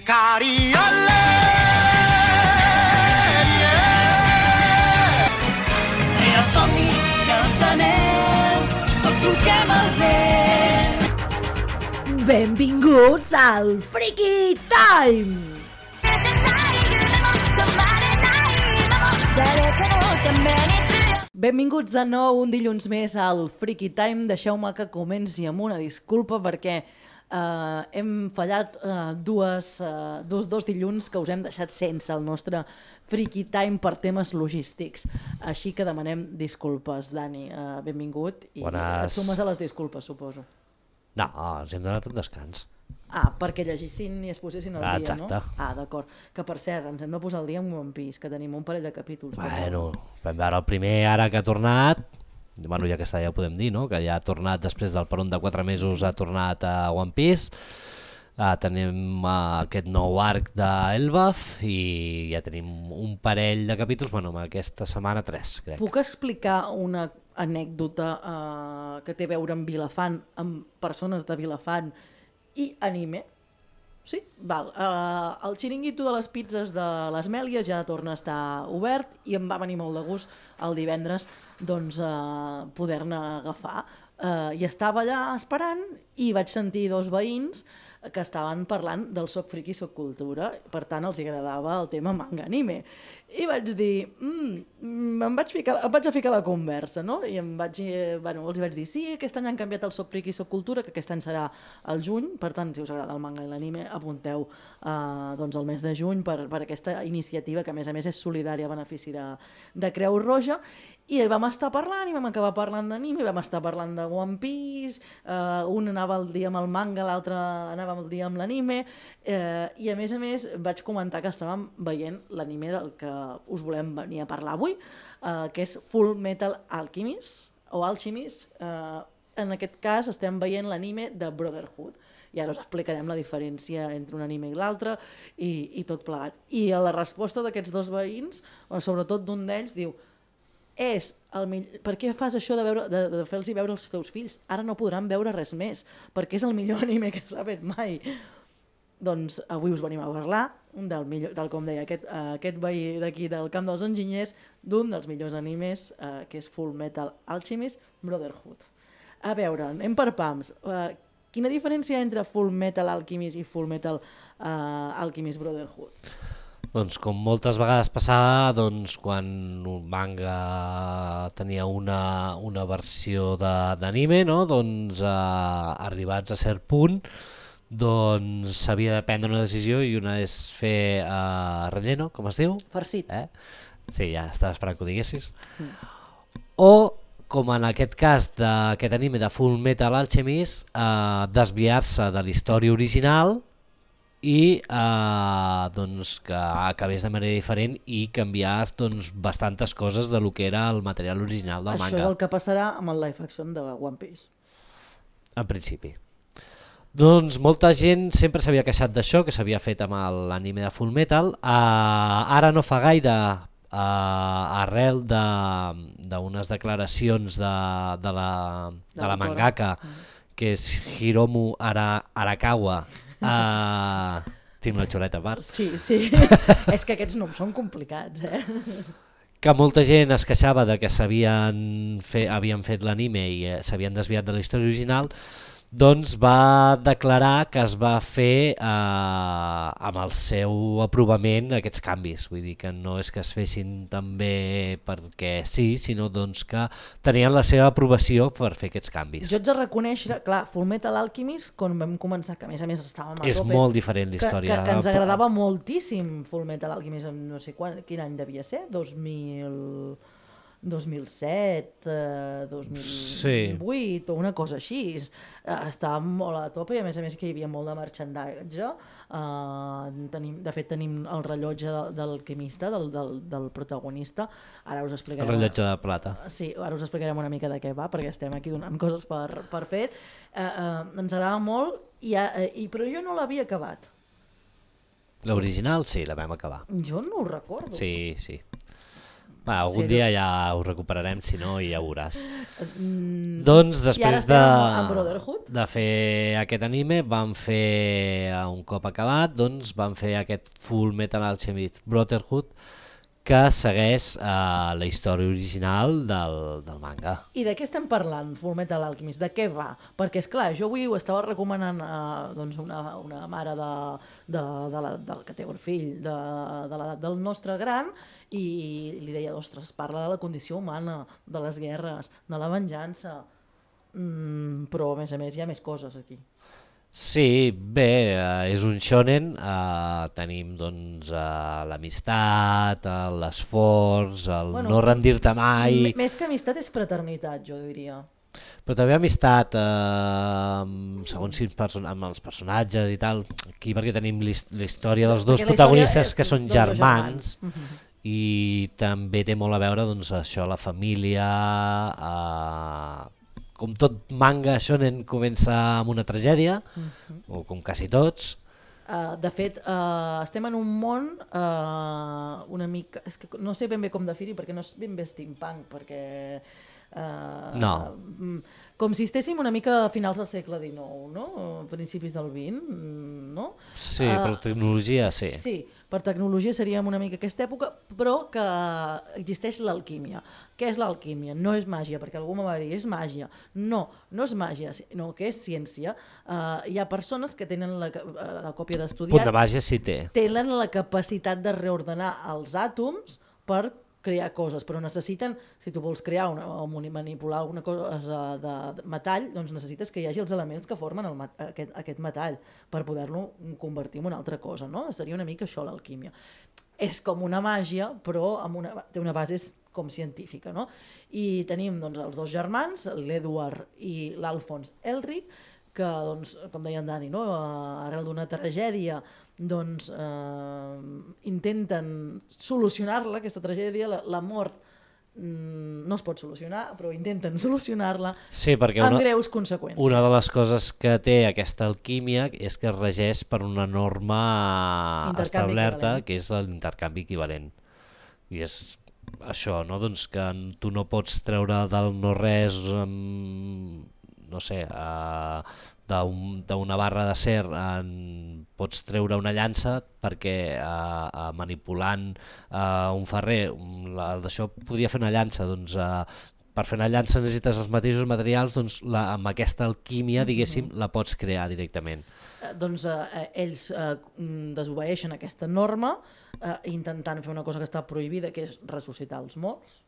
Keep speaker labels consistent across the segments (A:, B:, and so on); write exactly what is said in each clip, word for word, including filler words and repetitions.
A: Cariole, yeah. I els somnis i els anells, tots solquem el vent.
B: Benvinguts al Freaky Time! Benvinguts de nou un dilluns més al Freaky Time. Deixeu-me que comenci amb una disculpa perquè uh, hem fallat uh, dues, uh, dos, dos dilluns que us hem deixat sense el nostre Freaky Time per temes logístics. Així que demanem disculpes, Dani. Uh, benvingut i
C: Bones.
B: Et sumes a les disculpes, suposo.
C: No, els hem donat un descans.
B: Ah, perquè llegissin i es posessin al
C: Ah,
B: dia,
C: exacte.
B: no? Ah, d'acord. Que per cert, ens hem de posar al dia amb One Piece, que tenim un parell de capítols.
C: Bueno, vam veure el primer ara que ha tornat, bueno, ja que està ja ho podem dir, no? Que ja ha tornat després del peron de quatre mesos, ha tornat a One Piece. Uh, tenim uh, aquest nou arc d'Elbaf i ja tenim un parell de capítols, bueno, aquesta setmana tres, crec.
B: Puc explicar una anècdota uh, que té a veure amb Vilafant, amb persones de Vilafant i anime? Sí? Val. Uh, el xiringuito de les pizzas de les Mèlies ja torna a estar obert i em va venir molt de gust el divendres doncs, uh, poder-ne agafar. Uh, I estava allà esperant i vaig sentir dos veïns que estaven parlant del soc friki, soc cultura, per tant els agradava el tema manga anime. I vaig dir, mm, em, vaig ficar, em vaig a ficar a la conversa, no? I em vaig, eh, bueno, els vaig dir, sí, aquest any han canviat el soc friki, soc cultura, que aquest any serà el juny, per tant, si us agrada el manga i l'anime, apunteu eh, doncs el mes de juny per, per aquesta iniciativa, que a més a més és solidària a benefici de, de Creu Roja. I vam estar parlant i vam acabar parlant d'anime, vam estar parlant de One Piece, eh, un anava al dia amb el manga, l'altre anava al dia amb l'anime, eh, i a més a més vaig comentar que estàvem veient l'anime del que us volem venir a parlar avui, eh, que és Full Metal Alchemist, o Alchemist. Eh, en aquest cas estem veient l'anime de Brotherhood, i ara us explicarem la diferència entre un anime i l'altre i, i tot plegat. I a la resposta d'aquests dos veïns, sobretot d'un d'ells, diu: és el millor... per què fas això de, veure, de, de fer-los veure els teus fills? Ara no podran veure res més, perquè és el millor anime que s'ha fet mai. Doncs avui us venim a parlar del millor, tal com deia aquest, uh, aquest veí d'aquí del Camp dels Enginyers, d'un dels millors animes, uh, que és Full Metal Alchemist Brotherhood. A veure, anem per pams. Uh, quina diferència entre Full Metal Alchemist i Full Metal uh, Alchemist Brotherhood?
C: Doncs com moltes vegades passava, doncs, quan un manga tenia una, una versió d'anime, no? Doncs eh, arribats a cert punt, doncs s'havia de prendre una decisió i una és fer eh, relleno, com es diu?
B: Farcit.
C: Eh? Sí, ja estava esperant que ho diguessis.
B: Mm.
C: O, com en aquest cas d'aquest anime de Full Metal Alchemist, eh, desviar-se de la història original i eh, doncs que acabés de manera diferent i canviar doncs, bastantes coses de lo que era el material original del
B: Això
C: manga.
B: és el que passarà amb el live action de One Piece.
C: En principi. Doncs molta gent sempre s'havia queixat d'això, que s'havia fet amb l'anime de Full Metal. Eh, ara no fa gaire, eh, arrel d'unes de, declaracions de, de la, de la mangaka, que és Hiromu Ara, Arakawa, Uh, tinc una xuleta a part.
B: Sí, sí. És que aquests noms són complicats, eh?
C: Que molta gent es queixava de que s'havien fet, havien fet l'anime i eh, s'havien desviat de la història original, doncs va declarar que es va fer eh, amb el seu aprovament aquests canvis. Vull dir que no és que es fessin també perquè sí, sinó doncs que tenien la seva aprovació per fer aquests canvis.
B: Jo ets de reconèixer, clar, Full Metal Alchemist, quan vam començar, que a més a més estàvem a
C: és
B: tope,
C: molt diferent la història.
B: Que, que, que ens agradava moltíssim Full Metal Alchemist, no sé quan, quin any devia ser, dos mil... dos mil set, eh, dos mil vuit, sí, o una cosa així. Eh, estàvem molt a tope i a més a més que hi havia molt de merchandise. Eh, tenim, de fet tenim el rellotge del, del alquimista, del, del, del protagonista. Ara us explicarem...
C: El rellotge de plata.
B: Sí, ara us explicarem una mica de què va, perquè estem aquí donant coses per, per fet. Eh, eh, ens agrada molt, i, eh, i, però jo no l'havia acabat.
C: L'original sí, la vam acabar.
B: Jo no ho recordo.
C: Sí, sí. Va, algun
B: Sí,
C: dia ja ho recuperarem, si no ja ho veuràs.
B: Mm,
C: Doncs
B: I ara
C: després
B: estem
C: de,
B: amb- amb Brotherhood.
C: de fer aquest anime, van fer, eh, un cop acabat, doncs van fer aquest Full Metal Alchemist Brotherhood, que segueix eh, la història original del, del manga.
B: I de què estem parlant, Fullmetal Alchemist? De què va? Perquè, és clar, jo avui ho estava recomanant a doncs una, una mare de, de, de la, del que té un fill de, de l'edat del nostre gran i li deia, ostres, parla de la condició humana, de les guerres, de la venjança, mm, però a més a més hi ha més coses aquí.
C: Sí, bé, eh, és un shonen, eh, tenim doncs eh, l'amistat, eh, l'esforç, el
B: Bueno,
C: no rendir-te mai,
B: M- Més que amistat és fraternitat, jo diria.
C: però també amistat eh, amb, segons quins person amb els personatges i tal, aquí perquè tenim la his- la història dels dos
B: Perquè la
C: protagonistes
B: història
C: que
B: és
C: són
B: dels dos
C: germans,
B: Mhm.
C: i també té molt a veure doncs, això, la família, eh, com tot manga shonen comença amb una tragèdia, o com quasi tots.
B: Uh, de fet, uh, estem en un món uh, una mica... És que no sé ben bé com definir, perquè no és ben bé steampunk, perquè... Uh,
C: No.
B: mm, Com si estéssim una mica a finals del segle dinou, no? Principis del vint, mm, no?
C: Sí,
B: Uh,
C: per la tecnologia, sí.
B: Sí, per tecnologia seríem una mica aquesta època, però que existeix l'alquímia. Què és l'alquímia? No és màgia, perquè algú me va dir, és màgia. No, no és màgia, no, que és ciència. Uh, hi ha persones que tenen la, uh, la còpia
C: Punt
B: d'estudiar,
C: de màgia sí té.
B: tenen la capacitat de reordenar els àtoms per crear coses, però necessiten, si tu vols crear una, o manipular alguna cosa de, de metall, doncs necessites que hi hagi els elements que formen el, aquest, aquest metall per poder-lo convertir en una altra cosa, no? Seria una mica això l'alquímia. És com una màgia, però amb una, té una base com científica, no? I tenim doncs, els dos germans, l'Edward i l'Alfons Elric, que, doncs, com deia en Dani, no? Arrel d'una tragèdia, doncs, eh, intenten solucionar-la, aquesta tragèdia, la, la mort mm, no es pot solucionar, però intenten solucionar-la
C: Sí, perquè
B: amb
C: una,
B: greus conseqüències.
C: una de les coses que té aquesta alquímia és que es regeix per una norma
B: Intercanvi
C: establerta,
B: equivalent.
C: que és l'intercanvi equivalent. I és això, no? Doncs que tu no pots treure del no-res, um, no sé, uh, d'una barra d'acer en pots treure una llança perquè uh, uh, manipulant uh, un ferrer, un, la, d'això podria fer una llança, doncs uh, per fer una llança necessites els mateixos materials, doncs la, amb aquesta alquímia, diguéssim, la pots crear directament.
B: Eh, doncs eh, ells eh, desobeeixen aquesta norma eh, intentant fer una cosa que està prohibida, que és ressuscitar els morts.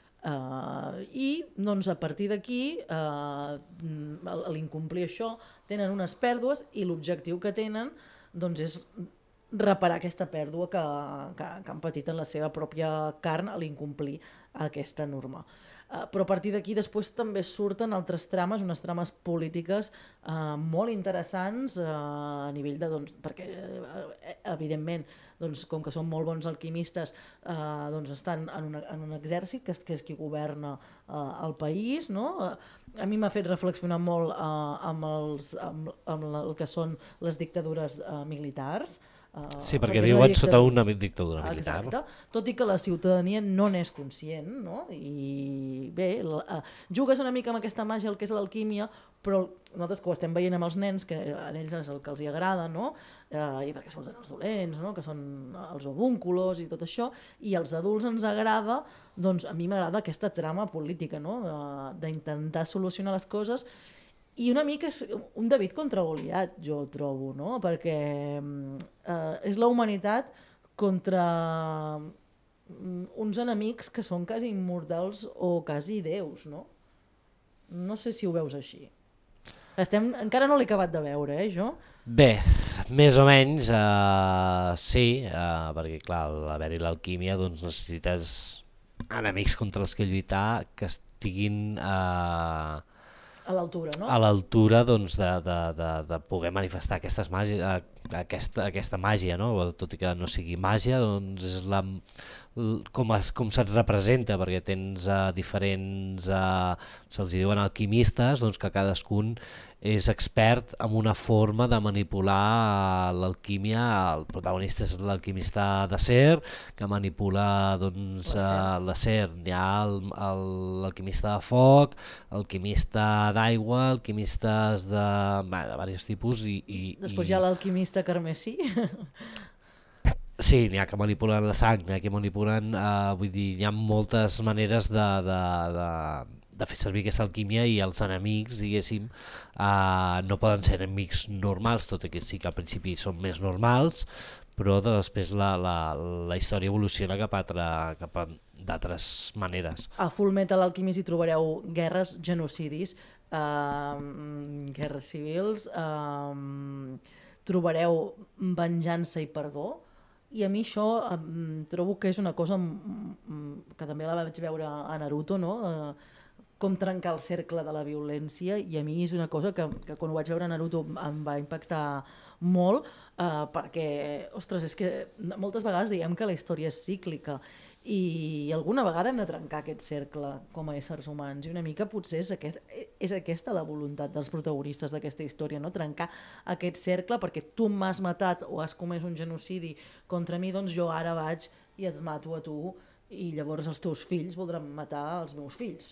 B: Uh, i doncs a partir d'aquí uh, a l'incomplir això tenen unes pèrdues i l'objectiu que tenen doncs és reparar aquesta pèrdua que, que, que han patit en la seva pròpia carn a l'incomplir aquesta norma. Uh, però a partir d'aquí després també surten altres trames, unes trames polítiques uh, molt interessants uh, a nivell de, doncs, perquè uh, evidentment doncs, com que són molt bons alquimistes uh, doncs estan en, una, en un exèrcit que és, que és qui governa uh, el país, no? Uh, a mi m'ha fet reflexionar molt uh, amb, els, amb, amb el que són les dictadures uh, militars. Uh,
C: Sí, perquè
B: és la
C: viuen
B: dictadura-
C: sota una dictadura militar.
B: Exacte, tot i que la ciutadania no n'és conscient, no? I bé, la, uh, jugues una mica amb aquesta màgia, el que és l'alquímia, però nosaltres que ho estem veient amb els nens, que a ells és el que els hi agrada, no? Uh, i perquè surten els dolents, no? Que són els ovúnculos i tot això, i als adults ens agrada, doncs a mi m'agrada aquesta trama política, no? Uh, d'intentar solucionar les coses. I una mica és un David contra Goliat, jo trobo, no? Perquè eh, és la humanitat contra uns enemics que són quasi immortals o quasi déus, no? No sé si ho veus així. Estem, encara no l'he acabat de veure, eh, jo?
C: Bé, més o menys, uh, sí, uh, perquè clar, al haver-hi l'alquímia doncs necessites enemics contra els que lluitar que estiguin uh,
B: A l'altura, no?
C: a l'altura doncs, de, de, de, de poder manifestar aquestes màgies, uh, aquesta, aquesta màgia, no? Tot i que no sigui màgia, doncs és la, com, es, com se't representa, perquè tens uh, diferents, uh, se'ls diuen alquimistes, doncs que cadascun és expert en una forma de manipular l'alquímia. El protagonista és l'alquimista d'acer, que manipula doncs, uh, l'acer. Hi ha l'alquimista de foc, alquimista d'aigua, alquimistes de, bé, de diversos tipus. I, i,
B: Després
C: i...
B: hi ha l'alquimista carmesí.
C: Sí, n'hi ha que manipulen la sang, n'hi ha que manipulen, uh, vull dir, hi ha moltes maneres de... de, de de fer servir aquesta alquímia, i els enemics, diguéssim, eh, no poden ser enemics normals, tot i que sí que al principi són més normals, però després la, la, la història evoluciona cap a, altra, cap a d'altres maneres.
B: A Full Metal Alchemist hi trobareu guerres, genocidis, eh, guerres civils, eh, trobareu venjança i perdó, i a mi això eh, trobo que és una cosa que també la vaig veure a Naruto, no? Eh, com trencar el cercle de la violència, i a mi és una cosa que, que quan ho vaig veure a Naruto em va impactar molt, eh, perquè, ostres, és que moltes vegades diem que la història és cíclica i alguna vegada hem de trencar aquest cercle com a éssers humans, i una mica potser és, aquest, és aquesta la voluntat dels protagonistes d'aquesta història, no? Trencar aquest cercle, perquè tu m'has matat o has comès un genocidi contra mi, doncs jo ara vaig i et mato a tu, i llavors els teus fills voldran matar els meus fills.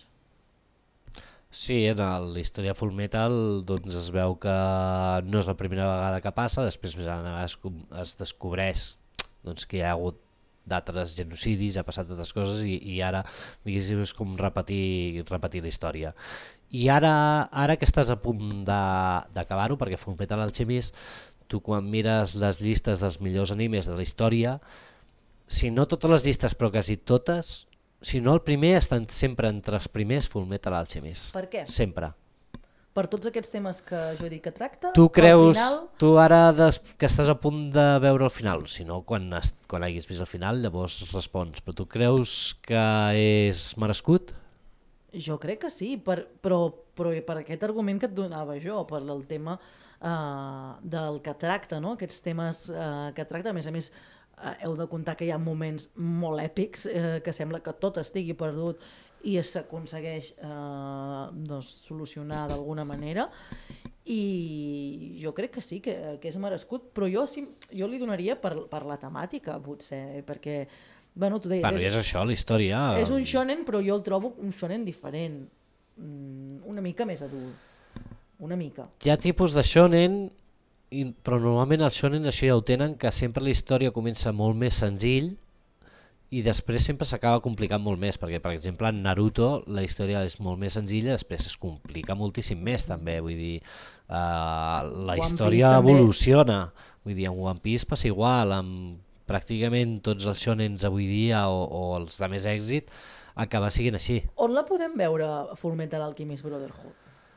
C: Sí, en la història Full Metal doncs es veu que no és la primera vegada que passa, després es, es descobreix doncs, que hi ha hagut d'altres genocidis, ha passat d'altres coses, i, i ara diguéssim és com repetir, repetir la història. I ara, ara que estàs a punt d'acabar-ho, perquè Full Metal Alchemist, tu quan mires les llistes dels millors animes de la història, si no totes les llistes però quasi totes, si no el primer, estan sempre entre els primers Full Metal Alchemist.
B: Per què?
C: Sempre.
B: Per tots aquests temes que jo dic que tracta?
C: Tu creus,
B: final...
C: tu ara des, que estàs a punt de veure el final, si no quan, has, quan hagis vist el final llavors respons, però tu creus que és merescut?
B: Jo crec que sí, per, però, però per aquest argument que et donava jo, per el tema uh, del que tracta, no? Aquests temes uh, que tracta, a més a més, Uh, heu de comptar que hi ha moments molt èpics, eh, que sembla que tot estigui perdut i s'aconsegueix eh, doncs, solucionar d'alguna manera, i jo crec que sí, que, que és merescut, però jo, sí, jo li donaria per, per la temàtica, potser, perquè, bueno, tu deies...
C: Bueno, és, és això, la història...
B: És un shonen, però jo el trobo un shonen diferent, una mica més adult, una mica.
C: Hi ha tipus de shonen, I, però normalment el shonen això ja ho tenen, que sempre la història comença molt més senzill i després sempre s'acaba complicant molt més, perquè per exemple en Naruto la història és molt més senzilla, després es complica moltíssim més també, vull dir, uh, la
B: One
C: història
B: Piece
C: evoluciona, vull dir, en One Piece passa igual, amb pràcticament tots els shonens avui dia o, o els de més èxit acaba siguin així.
B: On la podem veure Full Metal Alchemist Brotherhood?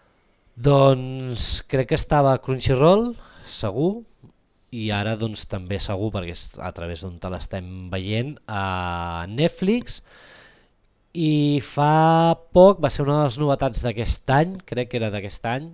C: Doncs crec que estava a Crunchyroll, segur, i ara doncs també segur, perquè és a través d'on te l'estem veient, a Netflix, i fa poc, va ser una de les novetats d'aquest any, crec que era d'aquest any,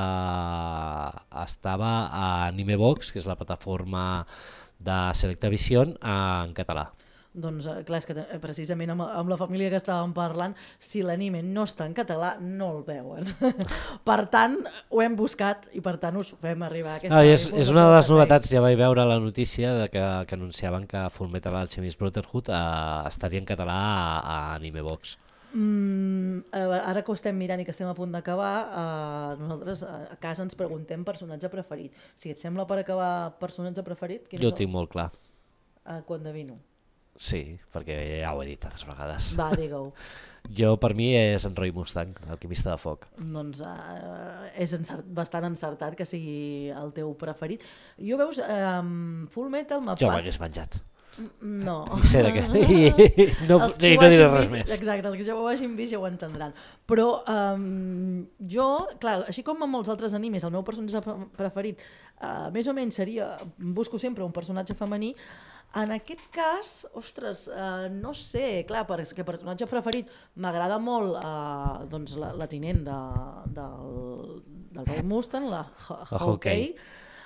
C: eh, estava a Animebox, que és la plataforma de Selectavision, en català.
B: Doncs clar, és que precisament amb, amb la família que estàvem parlant, si l'anime no està en català, no el veuen. Per tant, ho hem buscat i per tant us fem arribar aquesta
C: ah, és, és una de les
B: servei.
C: novetats, ja vaig veure la notícia de que, que anunciaven que Full Metal Alchemist Brotherhood eh, estaria en català a, a Animebox.
B: Mm, ara que ho estem mirant i que estem a punt d'acabar, eh, nosaltres a casa ens preguntem personatge preferit. Si et sembla per acabar personatge preferit...
C: Jo ho tinc molt clar.
B: Eh, quan devino?
C: Sí, perquè ja ho he dit altres vegades.
B: Va, digue-ho.
C: Jo, per mi, és en Roy Mustang, alquimista de foc.
B: Doncs uh, és encert, bastant encertat que sigui el teu preferit. Jo, veus, um, Full Metal m'ha
C: Jo
B: pas...
C: m'hagués menjat.
B: No.
C: Ni sé de què. I no, i no diré res
B: vist,
C: més.
B: Exacte, els que ja ho hagin vist ja ho entendran. Però um, jo, clar, així com amb molts altres animes, el meu personatge preferit uh, més o menys seria, busco sempre un personatge femení. En aquest cas, ostres, uh, no sé, clar, perquè personatge preferit m'agrada molt uh, doncs la, la tinent de, del, del Roy Mustang, la Hawkeye.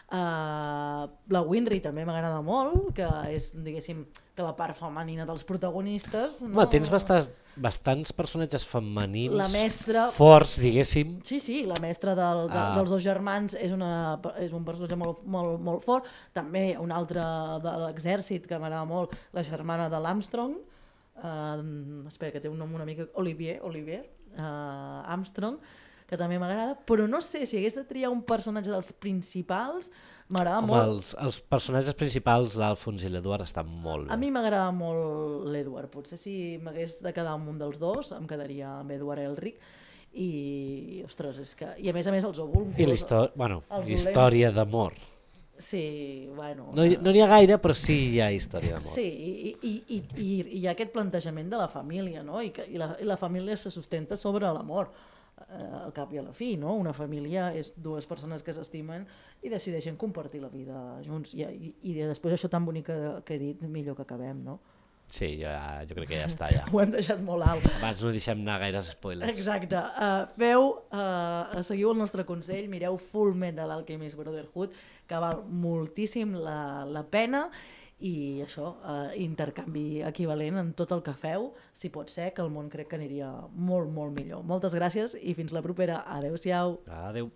B: Uh, la Winry també m'agrada molt, que és, diguéssim, que la part femenina dels protagonistes... No?
C: Home, tens bastants, bastants personatges femenins
B: La mestra...
C: forts, diguéssim.
B: Sí, sí, la mestra del, de,
C: Ah.
B: dels dos germans és, una, és un personatge molt, molt, molt fort. També un altre de l'exèrcit que m'agrada molt, la germana de l'Armstrong. Uh, espera, que té un nom una mica... Olivier, Olivier uh, Armstrong, que també m'agrada, però no sé, si hagués de triar un personatge dels principals, m'agrada
C: Home,
B: molt...
C: els, els personatges principals, l'Alfons i l'Eduard, estan molt bé.
B: A mi m'agrada molt l'Edward, potser si m'hagués de quedar amb un dels dos, em quedaria amb Edward Elric, i, ostres, és que... I a més a més els Obul...
C: I la història, bueno,
B: els
C: història d'amor.
B: Sí, bueno...
C: No, hi- no n'hi ha gaire, però sí hi ha història d'amor.
B: Sí, i, i, i, i, i hi ha aquest plantejament de la família, no? I, que, i, la, i la família se sustenta sobre l'amor, eh, al cap i a la fi, no? Una família és dues persones que s'estimen i decideixen compartir la vida junts. I, i, i després això tan bonic que, que he dit, millor que acabem, no?
C: Sí, ja, jo crec que ja està, ja.
B: Ho hem deixat molt alt.
C: Abans no deixem anar gaires spoilers.
B: Exacte. Uh, feu, uh, seguiu el nostre consell, mireu Full Metal Alchemist Brotherhood, que val moltíssim la, la pena, i això, uh, intercanvi equivalent en tot el que feu, si pot ser, que el món crec que aniria molt, molt millor. Moltes gràcies i fins la propera. Adéu-siau.
C: Adéu.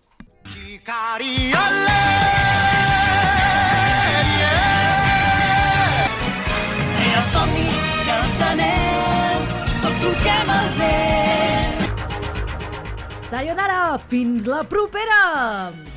A: Crea somnis i els anells, tots solquem el vent.
B: Sayonara! Fins la propera!